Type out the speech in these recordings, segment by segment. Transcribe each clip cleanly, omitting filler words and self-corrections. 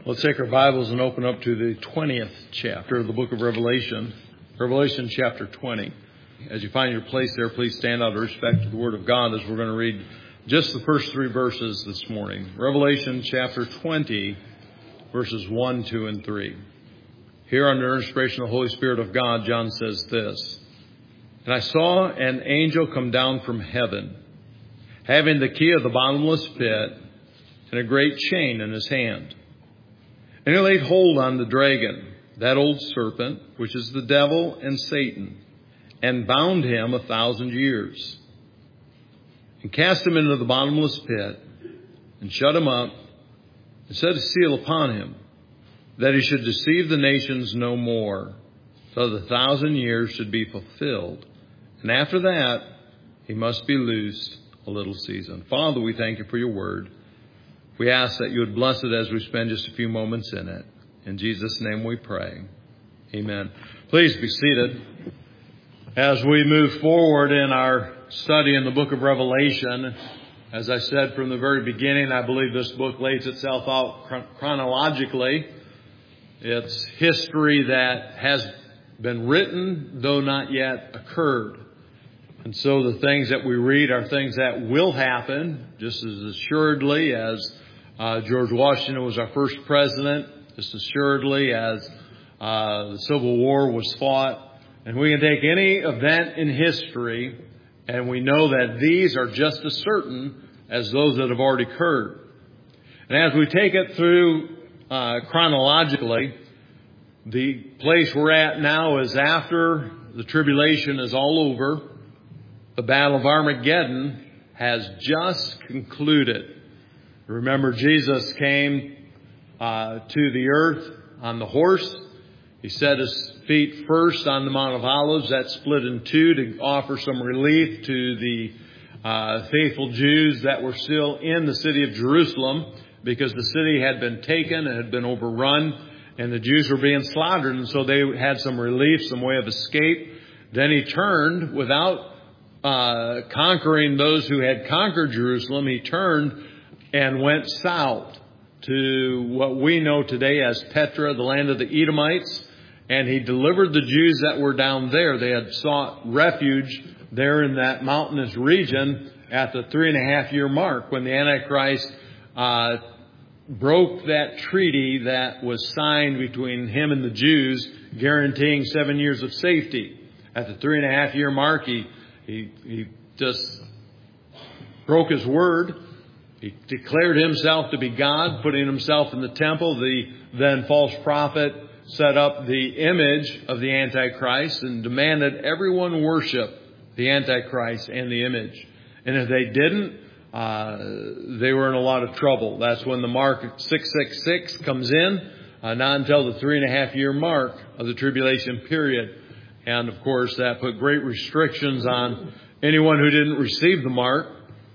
Let's take our Bibles and open up to the 20th chapter of the book of Revelation. Revelation chapter 20. As you find your place there, please stand out of respect to the Word of God as we're going to read just the first three verses this morning. Revelation chapter 20, verses 1, 2, and 3. Here under inspiration of the Holy Spirit of God, John says this: "And I saw an angel come down from heaven, having the key of the bottomless pit and a great chain in his hand. And he laid hold on the dragon, that old serpent, which is the devil and Satan, and bound him 1,000 years, and cast him into the bottomless pit, and shut him up, and set a seal upon him, that he should deceive the nations no more, till the 1,000 years should be fulfilled. And after that, he must be loosed a little season." Father, we thank you for your word. We ask that you would bless it as we spend just a few moments in it. In Jesus' name we pray. Amen. Please be seated. As we move forward in our study in the book of Revelation, as I said from the very beginning, I believe this book lays itself out chronologically. It's history that has been written, though not yet occurred. And so the things that we read are things that will happen, just as assuredly as George Washington was our first president, just assuredly as the Civil War was fought. And we can take any event in history, and we know that these are just as certain as those that have already occurred. And as we take it through chronologically, the place we're at now is after the tribulation is all over. The Battle of Armageddon has just concluded. Remember, Jesus came to the earth on the horse. He set his feet first on the Mount of Olives. That split in two to offer some relief to the faithful Jews that were still in the city of Jerusalem, because the city had been taken and had been overrun, and the Jews were being slaughtered, and so they had some relief, some way of escape. Then he turned, without conquering those who had conquered Jerusalem, he turned and went south to what we know today as Petra, the land of the Edomites, and he delivered the Jews that were down there. They had sought refuge there in that mountainous region at the 3.5-year mark, when the Antichrist broke that treaty that was signed between him and the Jews, guaranteeing 7 years of safety. At the 3.5-year mark, he just broke his word. He declared himself to be God, putting himself in the temple. The then false prophet set up the image of the Antichrist and demanded everyone worship the Antichrist and the image. And if they didn't, they were in a lot of trouble. That's when the mark 666 comes in, not until the 3.5-year mark of the tribulation period. And of course, that put great restrictions on anyone who didn't receive the mark.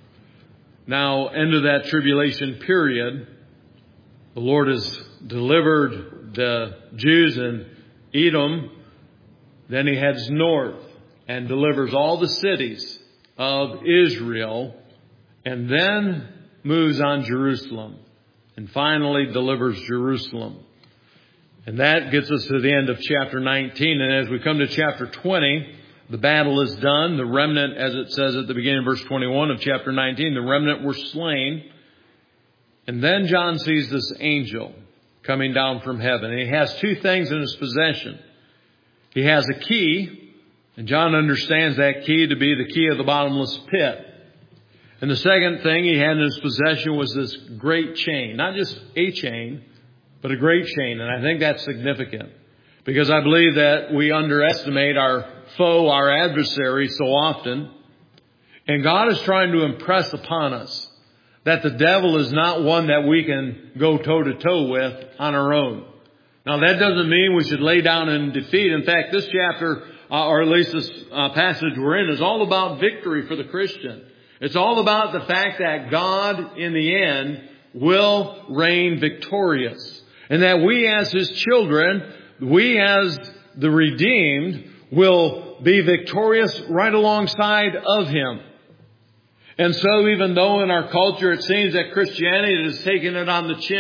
Now, into that tribulation period, the Lord has delivered the Jews in Edom. Then he heads north and delivers all the cities of Israel, and then moves on Jerusalem, and finally delivers Jerusalem. And that gets us to the end of chapter 19. And as we come to chapter 20, the battle is done. The remnant, as it says at the beginning of verse 21 of chapter 19, the remnant were slain. And then John sees this angel coming down from heaven. And he has two things in his possession. He has a key, and John understands that key to be the key of the bottomless pit. And the second thing he had in his possession was this great chain. Not just a chain, but a great chain. And I think that's significant, because I believe that we underestimate our foe, our adversary, so often. And God is trying to impress upon us that the devil is not one that we can go toe-to-toe with on our own. Now, that doesn't mean we should lay down in defeat. In fact, this chapter, or at least this passage we're in, is all about victory for the Christian. It's all about the fact that God, in the end, will reign victorious. And that we as His children, we as the redeemed, will be victorious right alongside of Him. And so even though in our culture it seems that Christianity has taken it on the chin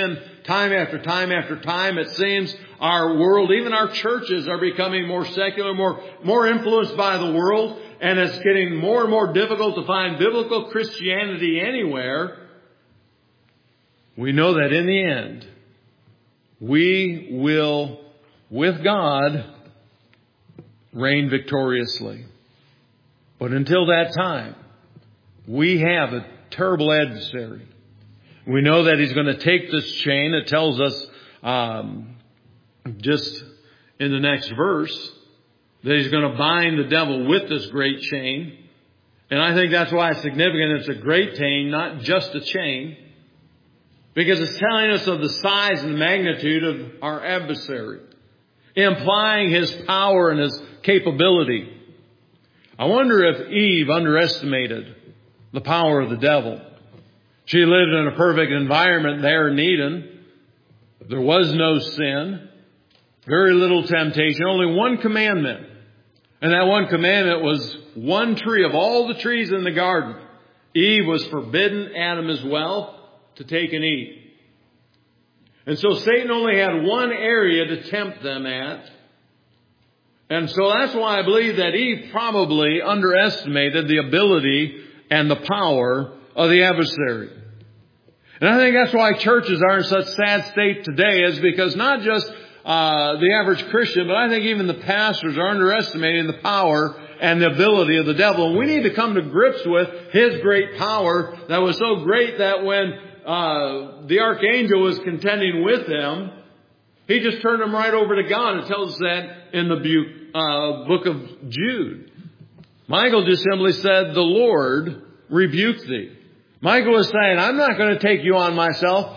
Time after time after time, it seems our world, even our churches, are becoming more secular, more influenced by the world, and it's getting more and more difficult to find biblical Christianity anywhere. We know that in the end, we will, with God, reign victoriously. But until that time, we have a terrible adversary. We know that he's going to take this chain. It tells us just in the next verse that he's going to bind the devil with this great chain. And I think that's why it's significant. It's a great chain, not just a chain. Because it's telling us of the size and magnitude of our adversary, implying his power and his capability. I wonder if Eve underestimated the power of the devil. She lived in a perfect environment there in Eden. There was no sin, very little temptation, only one commandment. And that one commandment was one tree of all the trees in the garden. Eve was forbidden, Adam as well, to take and eat. And so Satan only had one area to tempt them at. And so that's why I believe that Eve probably underestimated the ability and the power of the adversary. And I think that's why churches are in such sad state today, is because not just the average Christian, but I think even the pastors are underestimating the power and the ability of the devil. And we need to come to grips with his great power that was so great that when the archangel was contending with him, he just turned him right over to God. It tells us that in the book of Jude. Michael just simply said, "The Lord rebuked thee." Michael was saying, I'm not going to take you on myself.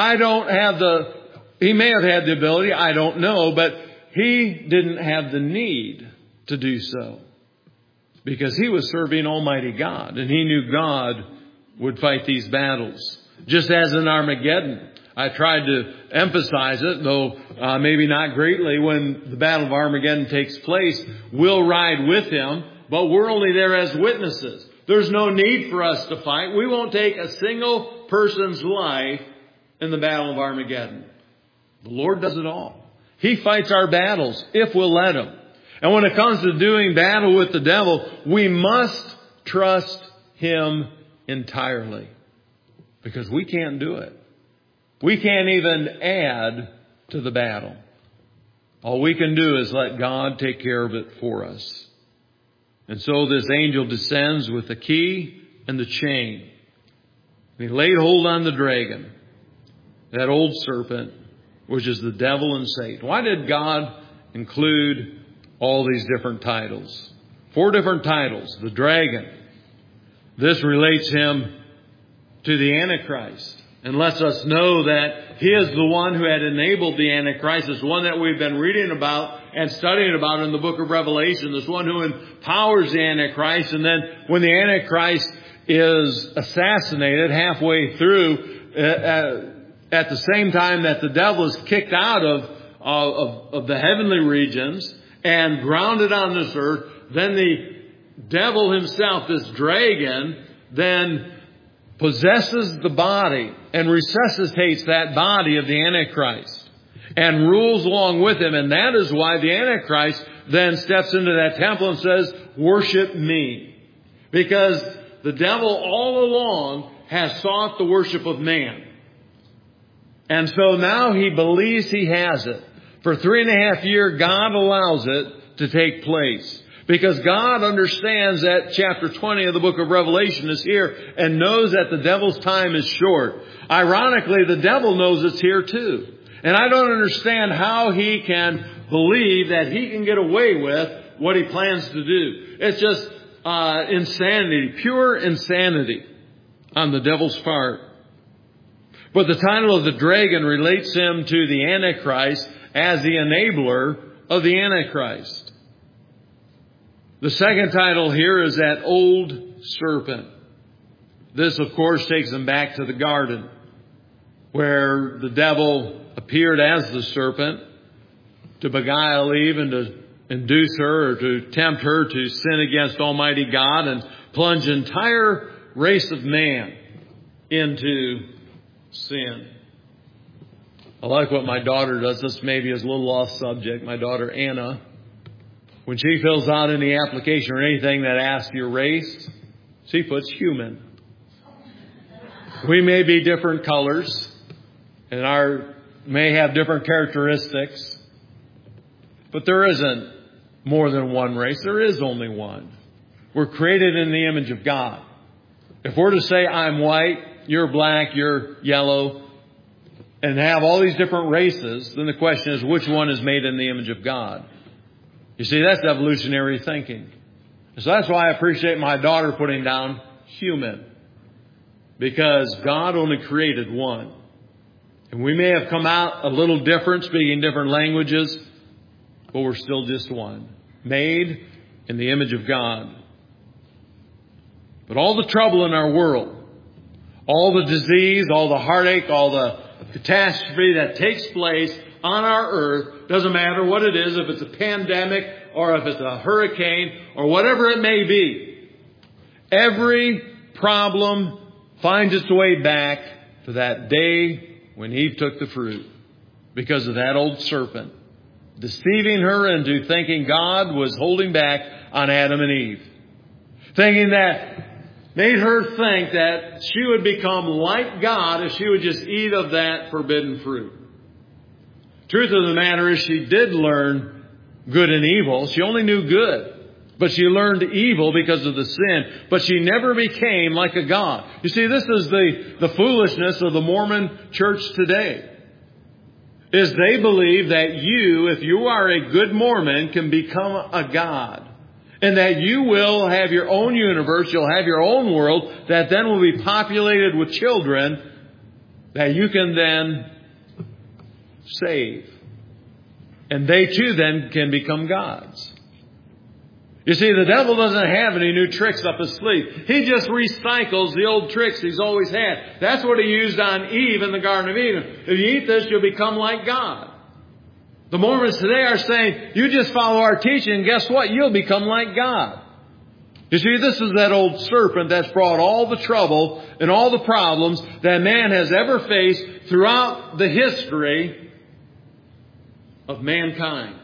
He may have had the ability, I don't know, but he didn't have the need to do so. Because he was serving Almighty God, and he knew God would fight these battles. Just as in Armageddon. I tried to emphasize it, though maybe not greatly, when the Battle of Armageddon takes place. We'll ride with him, but we're only there as witnesses. There's no need for us to fight. We won't take a single person's life in the Battle of Armageddon. The Lord does it all. He fights our battles if we'll let him. And when it comes to doing battle with the devil, we must trust him entirely. Because we can't do it. We can't even add to the battle. All we can do is let God take care of it for us. And so this angel descends with the key and the chain. He laid hold on the dragon, that old serpent, which is the devil and Satan. Why did God include all these different titles? 4 different titles. The dragon. This relates him to the Antichrist and lets us know that he is the one who had enabled the Antichrist. It's one that we've been reading about and studying about in the book of Revelation. This one who empowers the Antichrist. And then when the Antichrist is assassinated halfway through, at the same time that the devil is kicked out of the heavenly regions and grounded on this earth, then the devil himself, this dragon, then possesses the body and resuscitates that body of the Antichrist and rules along with him. And that is why the Antichrist then steps into that temple and says, "Worship me." Because the devil all along has sought the worship of man. And so now he believes he has it. For 3.5 years, God allows it to take place. Because God understands that chapter 20 of the book of Revelation is here and knows that the devil's time is short. Ironically, the devil knows it's here too. And I don't understand how he can believe that he can get away with what he plans to do. It's just insanity, pure insanity on the devil's part. But the title of the dragon relates him to the Antichrist as the enabler of the Antichrist. The second title here is that old serpent. This, of course, takes them back to the garden where the devil appeared as the serpent to beguile Eve and to induce her or to tempt her to sin against Almighty God and plunge the entire race of man into sin. I like what my daughter does. This maybe is a little off subject. My daughter Anna, when she fills out any application or anything that asks your race, she puts human. We may be different colors and may have different characteristics, but there isn't more than one race. There is only one. We're created in the image of God. If we're to say I'm white, you're black, you're yellow, and have all these different races, then the question is which one is made in the image of God? You see, that's evolutionary thinking. So that's why I appreciate my daughter putting down human. Because God only created one. And we may have come out a little different, speaking different languages, but we're still just one. Made in the image of God. But all the trouble in our world, all the disease, all the heartache, all the catastrophe that takes place on our earth, doesn't matter what it is, if it's a pandemic or if it's a hurricane or whatever it may be. Every problem finds its way back to that day when Eve took the fruit because of that old serpent, deceiving her into thinking God was holding back on Adam and Eve. Thinking that made her think that she would become like God if she would just eat of that forbidden fruit. Truth of the matter is she did learn good and evil. She only knew good. But she learned evil because of the sin. But she never became like a God. You see, this is the foolishness of the Mormon church today. Is they believe that you, if you are a good Mormon, can become a God. And that you will have your own universe, you'll have your own world, that then will be populated with children that you can then save. And they too then can become gods. You see, the devil doesn't have any new tricks up his sleeve. He just recycles the old tricks he's always had. That's what he used on Eve in the Garden of Eden. If you eat this, you'll become like God. The Mormons today are saying, you just follow our teaching and guess what? You'll become like God. You see, this is that old serpent that's brought all the trouble and all the problems that man has ever faced throughout the history of mankind.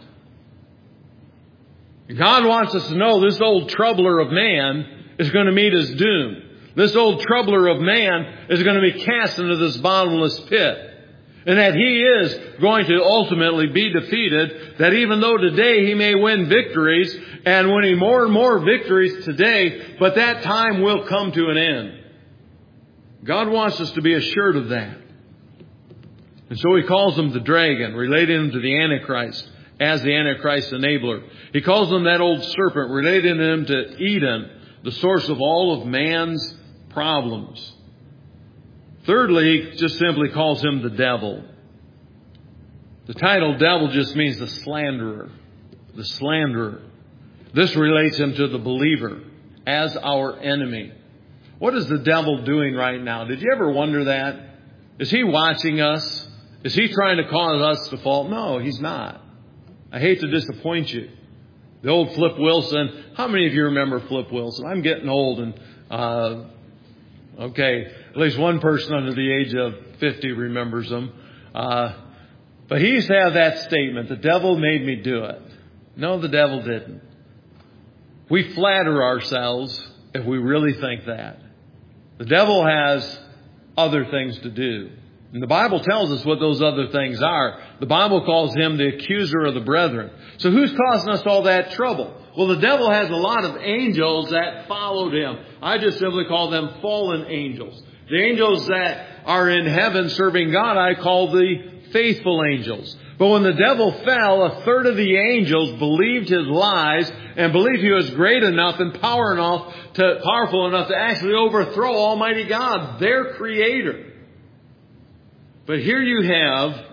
God wants us to know this old troubler of man is going to meet his doom. This old troubler of man is going to be cast into this bottomless pit. And that he is going to ultimately be defeated. That even though today he may win victories and winning more and more victories today, but that time will come to an end. God wants us to be assured of that. And so he calls him the dragon, relating him to the Antichrist as the Antichrist enabler. He calls him that old serpent, relating him to Eden, the source of all of man's problems. Thirdly, he just simply calls him the devil. The title devil just means the slanderer. The slanderer. This relates him to the believer as our enemy. What is the devil doing right now? Did you ever wonder that? Is he watching us? Is he trying to cause us to fall? No, he's not. I hate to disappoint you. The old Flip Wilson. How many of you remember Flip Wilson? I'm getting old and, okay, at least one person under the age of 50 remembers him. But he used to have that statement, the devil made me do it. No, the devil didn't. We flatter ourselves if we really think that. The devil has other things to do. And the Bible tells us what those other things are. The Bible calls him the accuser of the brethren. So who's causing us all that trouble? Well, the devil has a lot of angels that followed him. I just simply call them fallen angels. The angels that are in heaven serving God, I call the faithful angels. But when the devil fell, a third of the angels believed his lies and believed he was great enough and powerful enough to actually overthrow Almighty God, their creator. But here you have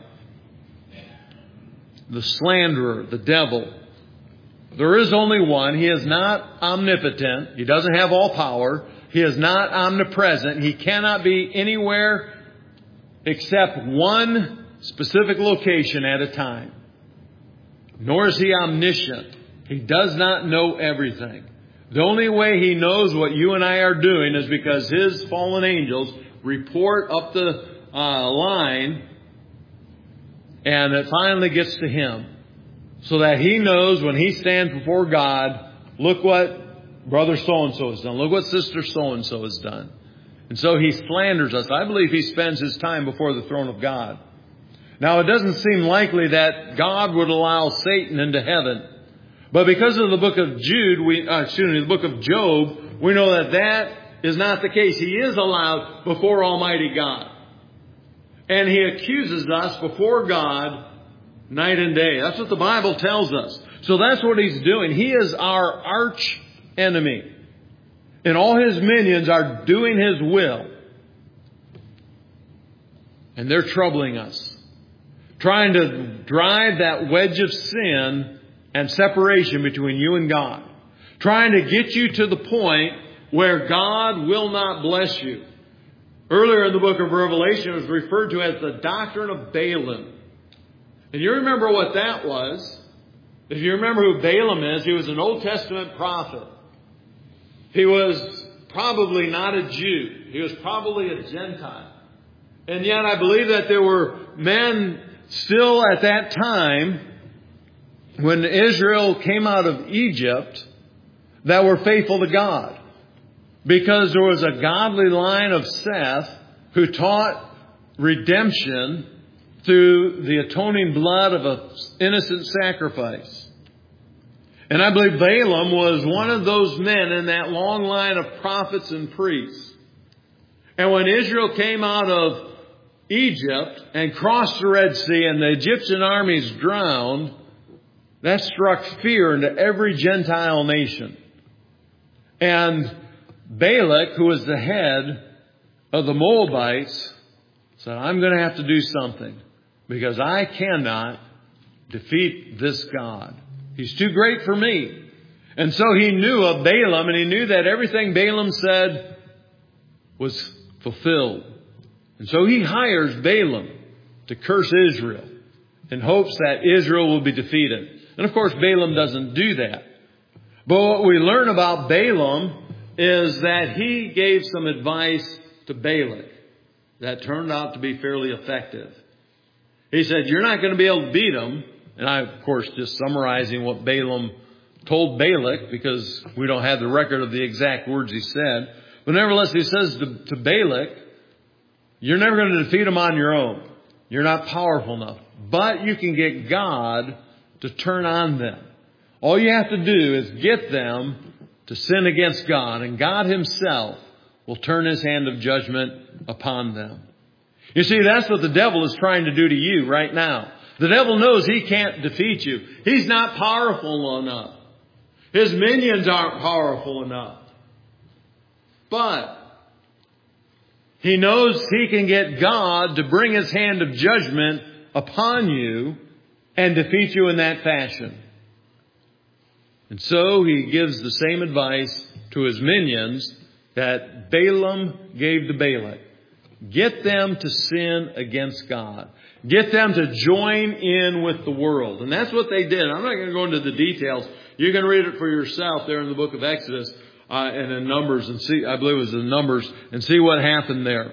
the slanderer, the devil. There is only one. He is not omnipotent. He doesn't have all power. He is not omnipresent. He cannot be anywhere except one specific location at a time. Nor is he omniscient. He does not know everything. The only way he knows what you and I are doing is because his fallen angels report up the line And it finally gets to him. So that he knows when he stands before God, look what brother so-and-so has done. Look what sister so-and-so has done. And so he slanders us. I believe he spends his time before the throne of God. Now, it doesn't seem likely that God would allow Satan into heaven. But because of the book of the book of Job, we know that that is not the case. He is allowed before Almighty God. And he accuses us before God night and day. That's what the Bible tells us. So that's what he's doing. He is our arch enemy. And all his minions are doing his will. And they're troubling us. Trying to drive that wedge of sin and separation between you and God. Trying to get you to the point where God will not bless you. Earlier in the book of Revelation, it was referred to as the doctrine of Balaam. And you remember what that was. If you remember who Balaam is, he was an Old Testament prophet. He was probably not a Jew. He was probably a Gentile. And yet I believe that there were men still at that time, when Israel came out of Egypt, that were faithful to God. Because there was a godly line of Seth who taught redemption through the atoning blood of an innocent sacrifice. And I believe Balaam was one of those men in that long line of prophets and priests. And when Israel came out of Egypt and crossed the Red Sea and the Egyptian armies drowned, that struck fear into every Gentile nation. And Balak, who was the head of the Moabites, said, I'm going to have to do something because I cannot defeat this God. He's too great for me. And so he knew of Balaam, and he knew that everything Balaam said was fulfilled. And so he hires Balaam to curse Israel in hopes that Israel will be defeated. And of course, Balaam doesn't do that. But what we learn about Balaam is that he gave some advice to Balak that turned out to be fairly effective. He said, you're not going to be able to beat him. And I, of course, just summarizing what Balaam told Balak, because we don't have the record of the exact words he said. But nevertheless, he says to Balak, you're never going to defeat him on your own. You're not powerful enough. But you can get God to turn on them. All you have to do is get them to sin against God, and God himself will turn his hand of judgment upon them. You see, that's what the devil is trying to do to you right now. The devil knows he can't defeat you. He's not powerful enough. His minions aren't powerful enough. But he knows he can get God to bring his hand of judgment upon you and defeat you in that fashion. And so he gives the same advice to his minions that Balaam gave to Balak. Get them to sin against God. Get them to join in with the world. And that's what they did. I'm not going to go into the details. You can read it for yourself there in the book of Exodus and in Numbers, and see, I believe it was in Numbers, and see what happened there.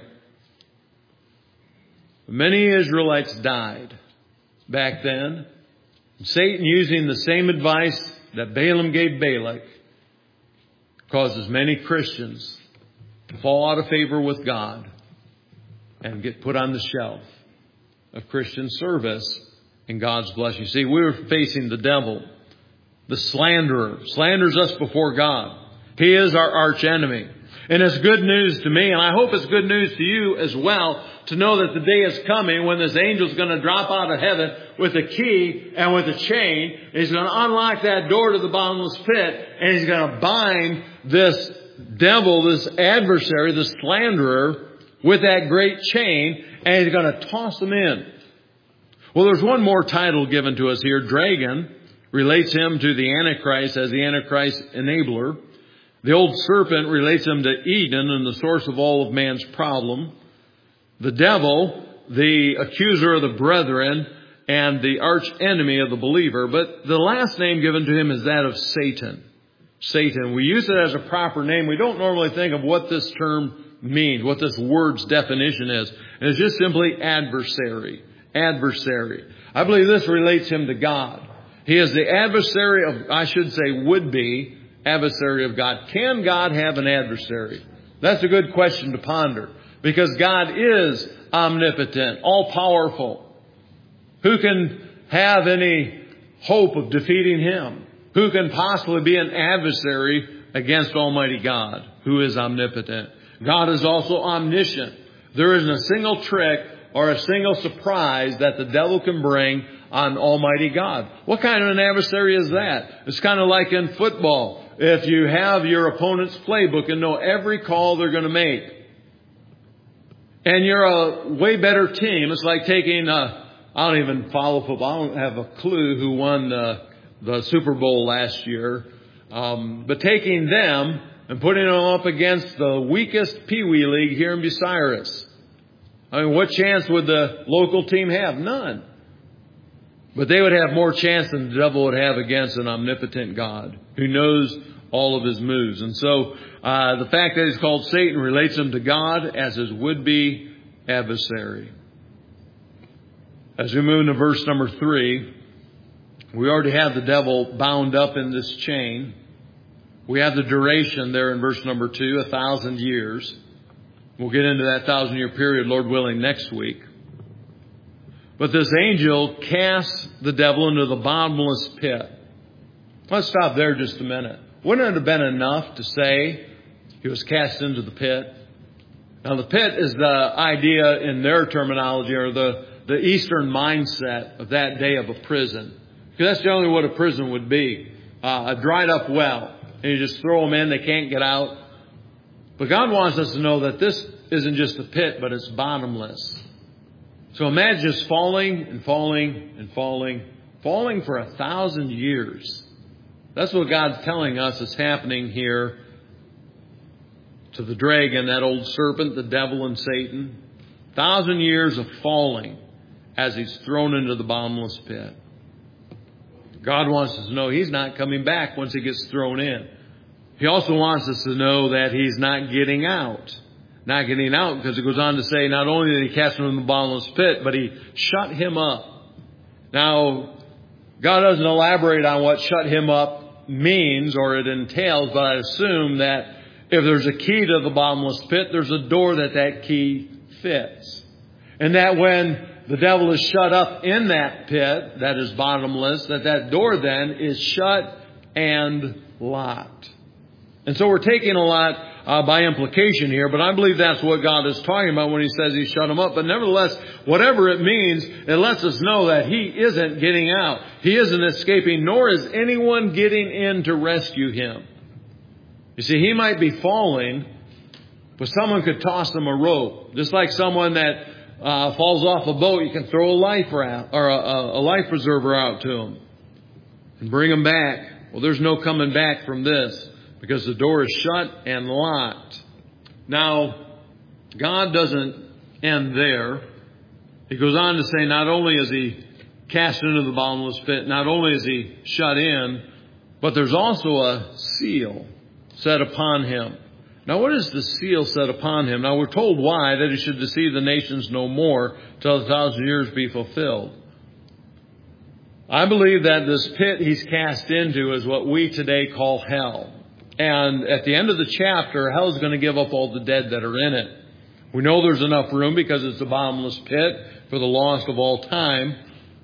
Many Israelites died back then. Satan, using the same advice that Balaam gave Balak, causes many Christians to fall out of favor with God and get put on the shelf of Christian service and God's blessing. See, we're facing the devil, the slanderer, slanders us before God. He is our arch enemy. And it's good news to me, and I hope it's good news to you as well, to know that the day is coming when this angel's going to drop out of heaven with a key and with a chain. He's going to unlock that door to the bottomless pit, and he's going to bind this devil, this adversary, this slanderer, with that great chain, and he's going to toss him in. Well, there's one more title given to us here. Dragon relates him to the Antichrist as the Antichrist enabler. The old serpent relates him to Eden and the source of all of man's problem. The devil, the accuser of the brethren, and the arch enemy of the believer. But the last name given to him is that of Satan. Satan. We use it as a proper name. We don't normally think of what this term means, what this word's definition is. And it's just simply adversary. adversary. I believe this relates him to God. He is the adversary of, I should say, would-be adversary of God. Can God have an adversary? That's a good question to ponder, because God is omnipotent, all-powerful. Who can have any hope of defeating Him? Who can possibly be an adversary against Almighty God, who is omnipotent? God is also omniscient. There isn't a single trick or a single surprise that the devil can bring on Almighty God. What kind of an adversary is that? It's kind of like in football. If you have your opponent's playbook and know every call they're going to make, and you're a way better team, it's like taking, I don't even follow football. I don't have a clue who won the Super Bowl last year. But taking them and putting them up against the weakest Pee Wee League here in Bucyrus. I mean, what chance would the local team have? None. But they would have more chance than the devil would have against an omnipotent God who knows all of his moves. And so the fact that he's called Satan relates him to God as his would-be adversary. As we move into verse number 3, we already have the devil bound up in this chain. We have the duration there in verse number 2, 1,000 years. We'll get into that 1,000-year period, Lord willing, next week. But this angel casts the devil into the bottomless pit. Let's stop there just a minute. Wouldn't it have been enough to say he was cast into the pit? Now, the pit is the idea in their terminology, or the Eastern mindset of that day of a prison. Because that's generally what a prison would be. A dried up well. And you just throw them in, they can't get out. But God wants us to know that this isn't just a pit, but it's bottomless. So imagine just falling and falling and falling for 1,000 years. That's what God's telling us is happening here to the dragon, that old serpent, the devil and Satan. 1,000 years of falling as he's thrown into the bottomless pit. God wants us to know He's not coming back once He gets thrown in. He also wants us to know that He's not getting out. Not getting out, because it goes on to say not only did He cast him in the bottomless pit, but He shut him up. Now, God doesn't elaborate on what shut him up means or it entails, but I assume that if there's a key to the bottomless pit, there's a door that key fits. And that when the devil is shut up in that pit that is bottomless, that door then is shut and locked. And so we're taking a lot by implication here, but I believe that's what God is talking about when He says He shut him up. But nevertheless, whatever it means, it lets us know that he isn't getting out. He isn't escaping, nor is anyone getting in to rescue him. You see, he might be falling, but someone could toss him a rope. Just like someone that falls off a boat, you can throw a life raft or a life preserver out to him and bring him back. Well, there's no coming back from this, because the door is shut and locked. Now, God doesn't end there. He goes on to say not only is He cast into the bottomless pit, not only is He shut in, but there's also a seal set upon Him. Now, what is the seal set upon Him? Now, we're told why, that He should deceive the nations no more till 1,000 years be fulfilled. I believe that this pit He's cast into is what we today call hell. And at the end of the chapter, hell is going to give up all the dead that are in it. We know there's enough room because it's a bottomless pit for the lost of all time.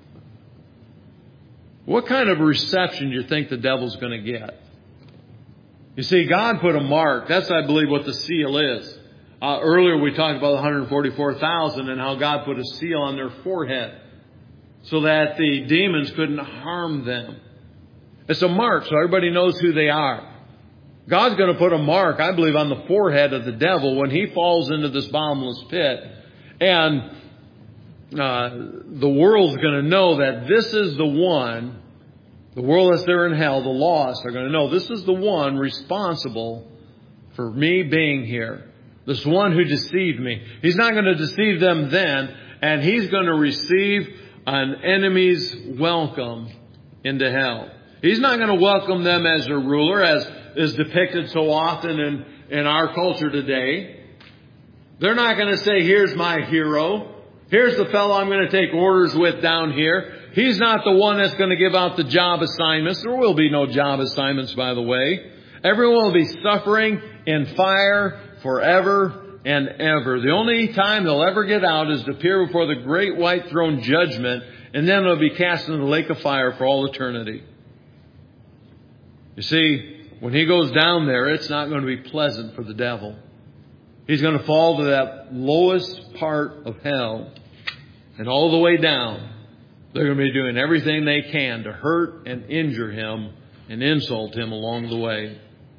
What kind of reception do you think the devil's going to get? You see, God put a mark. That's, I believe, what the seal is. Earlier we talked about the 144,000 and how God put a seal on their forehead so that the demons couldn't harm them. It's a mark so everybody knows who they are. God's going to put a mark, I believe, on the forehead of the devil when he falls into this bottomless pit. And the world's going to know that this is the one, the world that's there in hell, the lost, are going to know this is the one responsible for me being here. This one who deceived me. He's not going to deceive them then, and he's going to receive an enemy's welcome into hell. He's not going to welcome them as their ruler, as is depicted so often in our culture today. They're not going to say, here's my hero. Here's the fellow I'm going to take orders with down here. He's not the one that's going to give out the job assignments. There will be no job assignments, by the way. Everyone will be suffering in fire forever and ever. The only time they'll ever get out is to appear before the great white throne judgment, and then they'll be cast into the lake of fire for all eternity. You see, when he goes down there, it's not going to be pleasant for the devil. He's going to fall to that lowest part of hell. And all the way down, they're going to be doing everything they can to hurt and injure him and insult him along the way.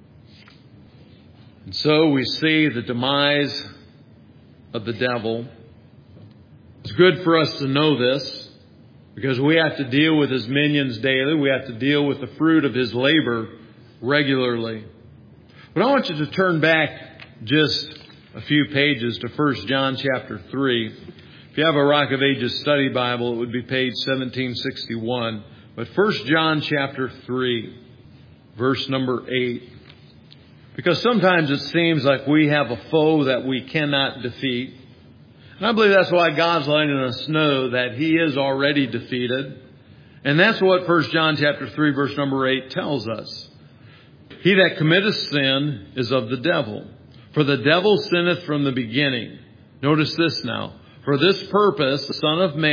And so we see the demise of the devil. It's good for us to know this, because we have to deal with his minions daily. We have to deal with the fruit of his labor regularly. But I want you to turn back just a few pages to 1 John chapter 3. If you have a Rock of Ages study Bible, it would be page 1761. But 1 John chapter 3, verse number 8. Because sometimes it seems like we have a foe that we cannot defeat. And I believe that's why God's letting us know that He is already defeated. And that's what 1 John chapter 3, verse number 8 tells us. He that committeth sin is of the devil. For the devil sinneth from the beginning. Notice this now. For this purpose, the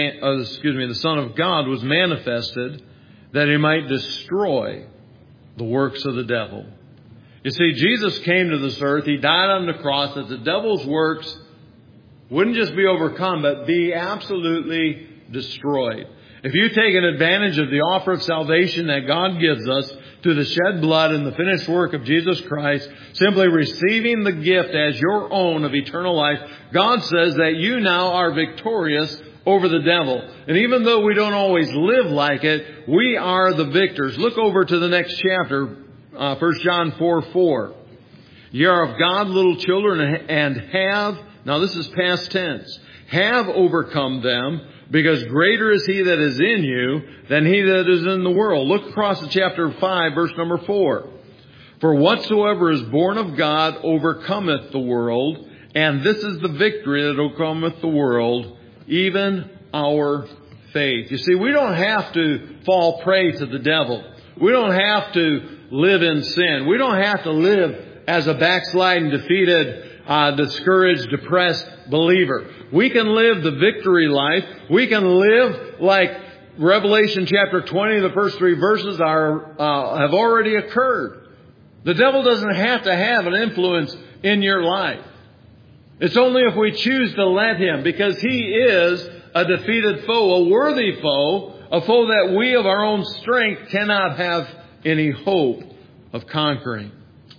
Son of God was manifested, that He might destroy the works of the devil. You see, Jesus came to this earth. He died on the cross that the devil's works wouldn't just be overcome, but be absolutely destroyed. If you take an advantage of the offer of salvation that God gives us through the shed blood and the finished work of Jesus Christ, simply receiving the gift as your own of eternal life, God says that you now are victorious over the devil. And even though we don't always live like it, we are the victors. Look over to the next chapter, 1 John 4:4. Ye are of God, little children, and have, now this is past tense, have overcome them, because greater is He that is in you than he that is in the world. Look across to chapter 5, verse number 4. For whatsoever is born of God overcometh the world, and this is the victory that overcometh the world, even our faith. You see, we don't have to fall prey to the devil. We don't have to live in sin. We don't have to live as a backsliding, defeated, discouraged, depressed believer. We can live the victory life. We can live like Revelation chapter 20, the first 3 verses have already occurred. The devil doesn't have to have an influence in your life. It's only if we choose to let him, because he is a defeated foe, a worthy foe, a foe that we of our own strength cannot have any hope of conquering.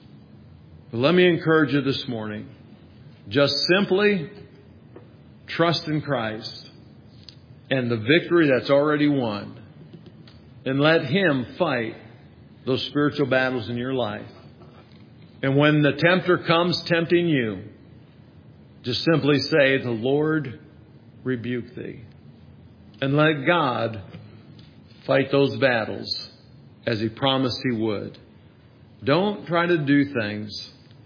But let me encourage you this morning. Just simply trust in Christ and the victory that's already won. And let Him fight those spiritual battles in your life. And when the tempter comes tempting you, just simply say, the Lord rebuke thee. And let God fight those battles as He promised He would. Don't try to do things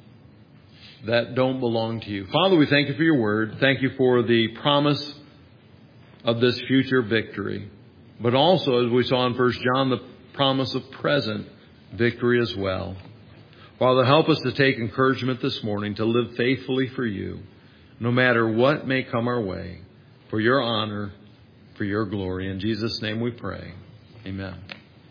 that don't belong to you. Father, we thank You for Your word. Thank You for the promise of this future victory. But also, as we saw in 1 John, the promise of present victory as well. Father, help us to take encouragement this morning to live faithfully for You, no matter what may come our way, for Your honor, for Your glory. In Jesus' name we pray. Amen.